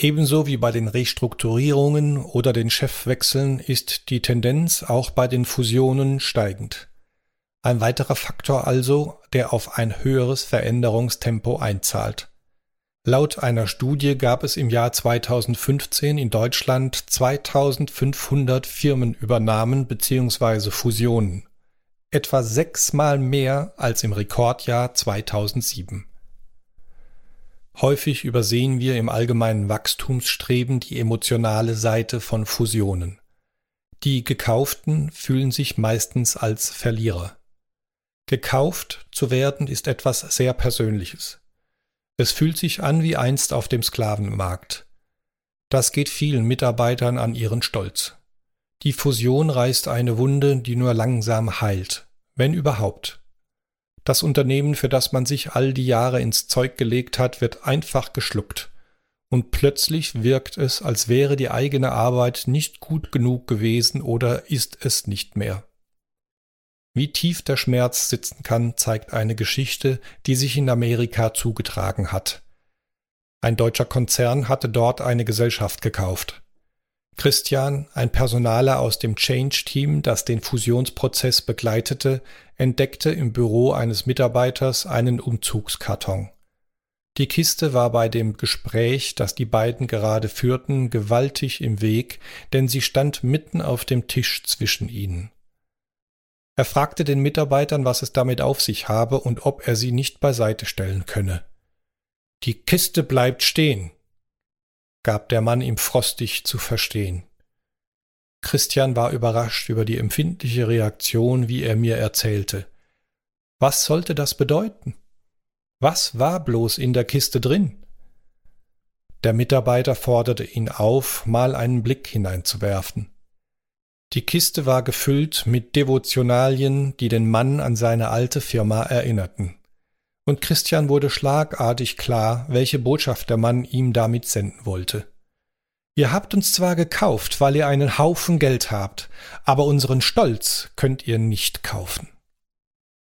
Ebenso wie bei den Restrukturierungen oder den Chefwechseln ist die Tendenz auch bei den Fusionen steigend. Ein weiterer Faktor also, der auf ein höheres Veränderungstempo einzahlt. Laut einer Studie gab es im Jahr 2015 in Deutschland 2500 Firmenübernahmen bzw. Fusionen. Etwa 6-mal mehr als im Rekordjahr 2007. Häufig übersehen wir im allgemeinen Wachstumsstreben die emotionale Seite von Fusionen. Die Gekauften fühlen sich meistens als Verlierer. Gekauft zu werden ist etwas sehr Persönliches. Es fühlt sich an wie einst auf dem Sklavenmarkt. Das geht vielen Mitarbeitern an ihren Stolz. Die Fusion reißt eine Wunde, die nur langsam heilt, wenn überhaupt. Das Unternehmen, für das man sich all die Jahre ins Zeug gelegt hat, wird einfach geschluckt. Und plötzlich wirkt es, als wäre die eigene Arbeit nicht gut genug gewesen oder ist es nicht mehr. Wie tief der Schmerz sitzen kann, zeigt eine Geschichte, die sich in Amerika zugetragen hat. Ein deutscher Konzern hatte dort eine Gesellschaft gekauft. Christian, ein Personaler aus dem Change-Team, das den Fusionsprozess begleitete, entdeckte im Büro eines Mitarbeiters einen Umzugskarton. Die Kiste war bei dem Gespräch, das die beiden gerade führten, gewaltig im Weg, denn sie stand mitten auf dem Tisch zwischen ihnen. Er fragte den Mitarbeitern, was es damit auf sich habe und ob er sie nicht beiseite stellen könne. »Die Kiste bleibt stehen«, gab der Mann ihm frostig zu verstehen. Christian war überrascht über die empfindliche Reaktion, wie er mir erzählte. Was sollte das bedeuten? Was war bloß in der Kiste drin? Der Mitarbeiter forderte ihn auf, mal einen Blick hineinzuwerfen. Die Kiste war gefüllt mit Devotionalien, die den Mann an seine alte Firma erinnerten. Und Christian wurde schlagartig klar, welche Botschaft der Mann ihm damit senden wollte. Ihr habt uns zwar gekauft, weil ihr einen Haufen Geld habt, aber unseren Stolz könnt ihr nicht kaufen.